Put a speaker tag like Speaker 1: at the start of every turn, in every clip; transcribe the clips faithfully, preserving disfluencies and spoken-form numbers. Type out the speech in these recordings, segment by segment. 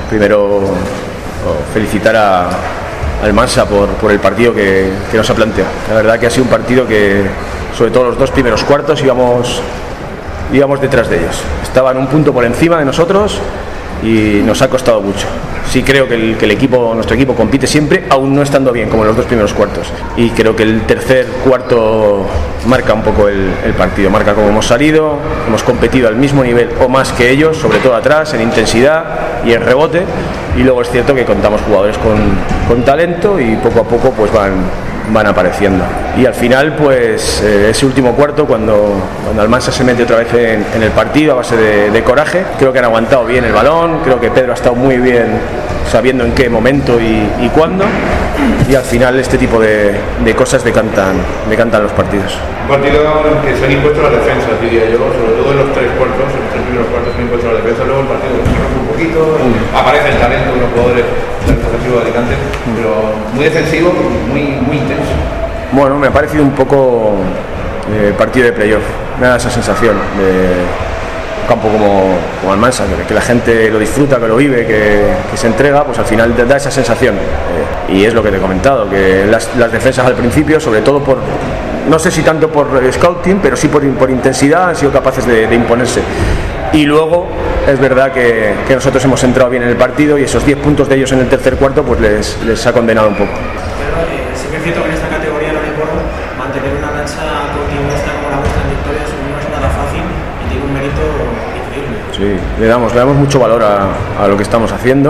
Speaker 1: primero felicitar a, al Mansa por, por el partido que, que nos ha planteado. La verdad que ha sido un partido que, sobre todo los dos primeros cuartos, íbamos, íbamos detrás de ellos. Estaban un punto por encima de nosotros y nos ha costado mucho. Sí creo que el, que el equipo, nuestro equipo compite siempre, aún no estando bien, como en los dos primeros cuartos. Y creo que el tercer cuarto marca un poco el, el partido, marca cómo hemos salido, hemos competido al mismo nivel o más que ellos, sobre todo atrás, en intensidad y en rebote. Y luego es cierto que contamos jugadores con, con talento y poco a poco pues van, van apareciendo. Y al final, pues eh, ese último cuarto, cuando, cuando Almansa se mete otra vez en, en el partido a base de, de coraje, creo que han aguantado bien el balón, creo que Pedro ha estado muy bien sabiendo en qué momento y, y cuándo, y al final este tipo de, de cosas decantan, decantan los partidos.
Speaker 2: Un partido en que se han impuesto las defensas, diría yo, sobre todo en los tres cuartos, en los tres primeros cuartos se han impuesto las defensas, luego el partido se rompe un poquito, mm. aparece el talento de los jugadores del defensivo de Alicante, mm. pero muy defensivo, muy, muy intenso.
Speaker 1: Bueno, me ha parecido un poco eh, partido de playoff, me da esa sensación de campo como, como Almansa, que, que la gente lo disfruta, que lo vive, que, que se entrega, pues al final te da esa sensación. Eh, y es lo que te he comentado, que las, las defensas al principio, sobre todo por, no sé si tanto por scouting, pero sí por, por intensidad, han sido capaces de, de imponerse. Y luego es verdad que, que nosotros hemos entrado bien en el partido y esos diez puntos de ellos en el tercer cuarto pues les, les ha condenado un poco.
Speaker 3: Pero eh, sí que es cierto que en esta categoría no recuerdo mantener una racha continuista como la vuestra en victorias no es nada fácil y tiene un mérito increíble.
Speaker 1: Sí, le damos, le damos mucho valor a, a lo que estamos haciendo,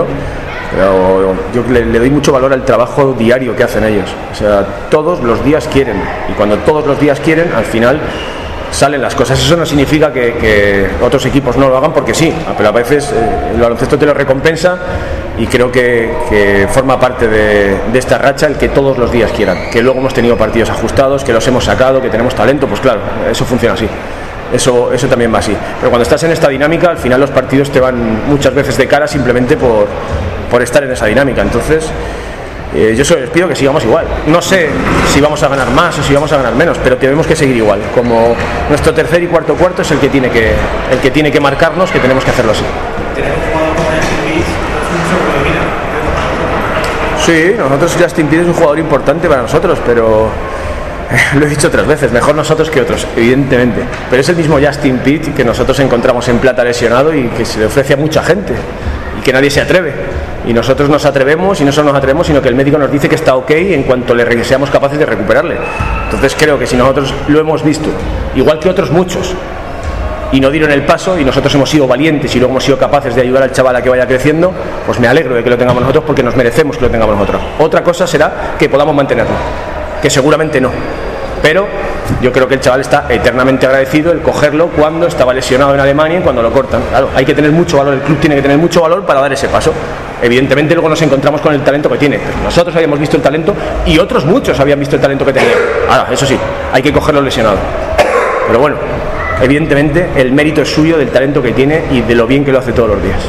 Speaker 1: pero yo le, le doy mucho valor al trabajo diario que hacen ellos. O sea, todos los días quieren, y cuando todos los días quieren, al final salen las cosas. Eso no significa que, que otros equipos no lo hagan porque sí, pero a veces eh, el baloncesto te lo recompensa y creo que, que forma parte de, de esta racha el que todos los días quieran, que luego hemos tenido partidos ajustados, que los hemos sacado, que tenemos talento, pues claro, eso funciona así. Eso, eso también va así. Pero cuando estás en esta dinámica, al final los partidos te van muchas veces de cara simplemente por, por estar en esa dinámica. Entonces, eh, yo solo les pido que sigamos igual. No sé si vamos a ganar más o si vamos a ganar menos, pero tenemos que seguir igual. Como nuestro tercer y cuarto cuarto es el que tiene que, el que, tiene que marcarnos que tenemos que hacerlo así.
Speaker 3: Tener un jugador como Justin Peet es un seguro de vida.
Speaker 1: Sí, nosotros Justin Peet es un jugador importante para nosotros, pero lo he dicho otras veces, mejor nosotros que otros, evidentemente, pero es el mismo Justin Peet que nosotros encontramos en Plata lesionado y que se le ofrece a mucha gente y que nadie se atreve, y nosotros nos atrevemos y no solo nos atrevemos, sino que el médico nos dice que está ok en cuanto le seamos capaces de recuperarle. Entonces creo que si nosotros lo hemos visto, igual que otros muchos, y no dieron el paso y nosotros hemos sido valientes y luego hemos sido capaces de ayudar al chaval a que vaya creciendo, pues me alegro de que lo tengamos nosotros porque nos merecemos que lo tengamos nosotros. Otra cosa será que podamos mantenerlo, que seguramente no, pero yo creo que el chaval está eternamente agradecido el cogerlo cuando estaba lesionado en Alemania y cuando lo cortan. Claro, hay que tener mucho valor, el club tiene que tener mucho valor para dar ese paso. Evidentemente luego nos encontramos con el talento que tiene, pero nosotros habíamos visto el talento y otros muchos habían visto el talento que tenía. Ahora, eso sí, hay que cogerlo lesionado, pero bueno, evidentemente el mérito es suyo, del talento que tiene y de lo bien que lo hace todos los días.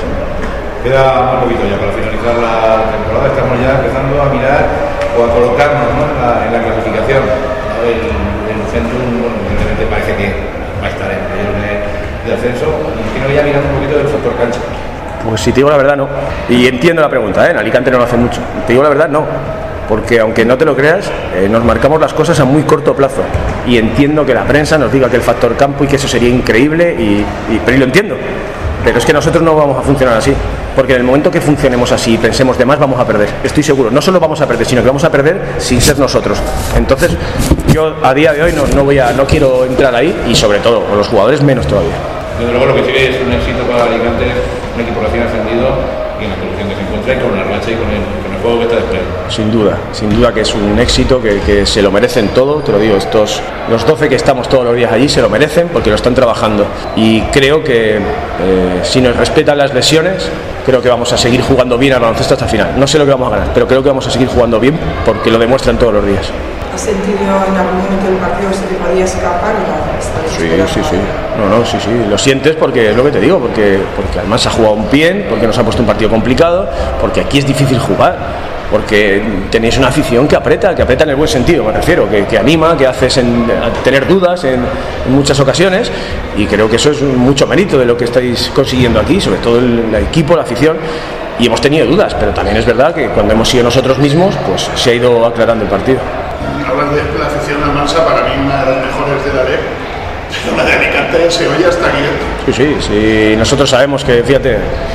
Speaker 2: Queda un poquito ya para finalizar la temporada, estamos ya empezando a mirar o a colocarnos, ¿no?, en, la, en la clasificación. El, el Centrum, bueno, evidentemente parece que va a estar en medio de, de ascenso, y quiero ya mirar un poquito del factor cancha.
Speaker 1: Pues si te digo la verdad, no. Y entiendo la pregunta, ¿eh? En Alicante no lo hace mucho. Te digo la verdad, no. Porque aunque no te lo creas, eh, nos marcamos las cosas a muy corto plazo. Y entiendo que la prensa nos diga que el factor campo y que eso sería increíble, y, y, pero y lo entiendo. Pero es que nosotros no vamos a funcionar así. Porque en el momento que funcionemos así y pensemos de más, vamos a perder. Estoy seguro. No solo vamos a perder, sino que vamos a perder sin ser nosotros. Entonces, yo a día de hoy no, no, voy a, no quiero entrar ahí, y sobre todo, con los jugadores menos todavía.
Speaker 2: Desde luego lo que sí que es un éxito para Alicante, un equipo recién ascendido y en la solución que se encuentra y con la racha y con el, con el juego que está desplegando.
Speaker 1: Sin duda, sin duda que es un éxito, que, que se lo merecen todo, te lo digo, estos, los doce que estamos todos los días allí se lo merecen porque lo están trabajando, y creo que eh, si nos respetan las lesiones, creo que vamos a seguir jugando bien al baloncesto hasta el final. No sé lo que vamos a ganar, pero creo que vamos a seguir jugando bien porque lo demuestran todos los días.
Speaker 4: ¿Has sentido en algún momento del partido se te podía escapar o no?
Speaker 1: Sí, sí, sí. No, no, sí, sí. Lo sientes porque es lo que te digo, porque, porque además ha jugado un pie, porque nos ha puesto un partido complicado, porque aquí es difícil jugar, porque tenéis una afición que aprieta, que aprieta en el buen sentido, me refiero, que, que anima, que haces en, a tener dudas en, en muchas ocasiones, y creo que eso es mucho mérito de lo que estáis consiguiendo aquí, sobre todo el, el equipo, la afición. y hemos tenido dudas, pero también es verdad que cuando hemos sido nosotros mismos, pues se ha ido aclarando el partido.
Speaker 5: Hablas de la afición a Mansa, para mí una de las mejores de la L E P, la de Alicante se oye hasta aquí dentro.
Speaker 1: Sí, sí, sí, nosotros sabemos que, fíjate,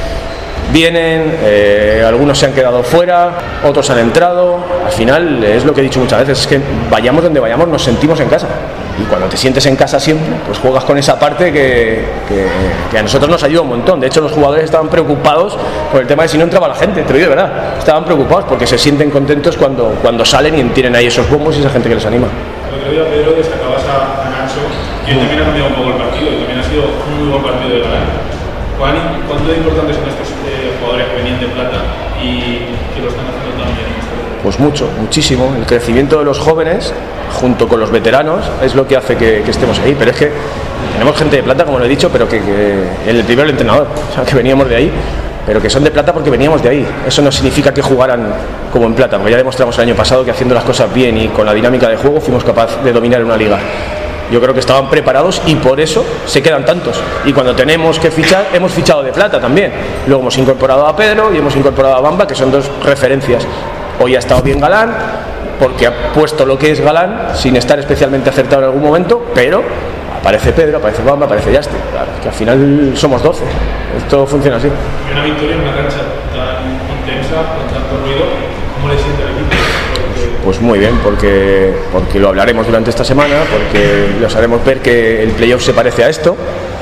Speaker 1: vienen, eh, algunos se han quedado fuera, otros han entrado, al final es lo que he dicho muchas veces, es que vayamos donde vayamos nos sentimos en casa. Y cuando te sientes en casa siempre, pues juegas con esa parte que, que, que a nosotros nos ayuda un montón. De hecho, los jugadores estaban preocupados por el tema de si no entraba la gente, te lo digo de verdad. Estaban preocupados porque se sienten contentos cuando, cuando salen y tienen ahí esos bombos y esa gente que les anima.
Speaker 6: El otro día, Pedro, destacabas a, a Nacho, que también ha cambiado un poco el partido y también ha sido un muy buen partido de ganar. ¿Cuánto de importantes son estos eh, jugadores que venían de Plata y que lo están haciendo tan bien?
Speaker 1: Pues mucho, muchísimo. El crecimiento de los jóvenes junto con los veteranos es lo que hace que, que estemos ahí, pero es que tenemos gente de Plata, como lo he dicho, pero que, que el primero el entrenador, o sea, que veníamos de ahí, pero que son de Plata porque veníamos de ahí. Eso no significa que jugaran como en Plata, porque ya demostramos el año pasado que haciendo las cosas bien y con la dinámica de juego fuimos capaces de dominar una liga. Yo creo que estaban preparados y por eso se quedan tantos. Y cuando tenemos que fichar, hemos fichado de Plata también. Luego hemos incorporado a Pedro y hemos incorporado a Bamba, que son dos referencias. Hoy ha estado bien Galán, porque ha puesto lo que es Galán, sin estar especialmente acertado en algún momento, pero aparece Pedro, aparece Bamba, aparece Justin. Claro, que al final somos doce. Esto funciona así.
Speaker 6: Y una victoria en una cancha tan intensa, con tanto ruido, ¿cómo le siente al equipo? Porque...
Speaker 1: Pues muy bien, porque, porque lo hablaremos durante esta semana, porque los haremos ver que el playoff se parece a esto.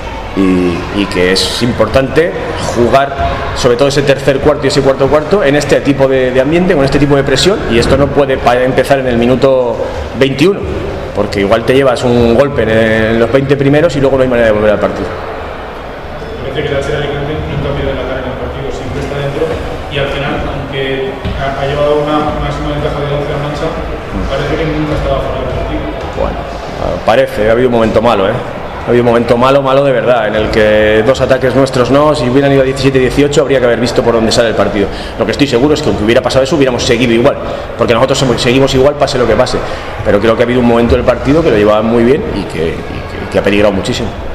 Speaker 1: Y, y que es importante jugar sobre todo ese tercer cuarto y ese cuarto cuarto en este tipo de, de ambiente, con este tipo de presión, y esto no puede empezar en el minuto veintiuno, porque igual te llevas un golpe en los veinte primeros y luego no hay manera de volver al partido.
Speaker 6: Parece que el H Alicante nunca pierde la cara en el partido, siempre está dentro y al final, aunque ha, ha llevado una máxima ventaja de once a Mancha, parece que nunca estaba fuera del partido.
Speaker 1: Bueno, parece, ha habido un momento malo, ¿eh? Ha habido un momento malo, malo de verdad, en el que dos ataques nuestros no, si hubieran ido a diecisiete dieciocho habría que haber visto por dónde sale el partido. Lo que estoy seguro es que aunque hubiera pasado eso hubiéramos seguido igual, porque nosotros seguimos igual pase lo que pase, pero creo que ha habido un momento del partido que lo llevaban muy bien y que, y que, que ha peligrado muchísimo.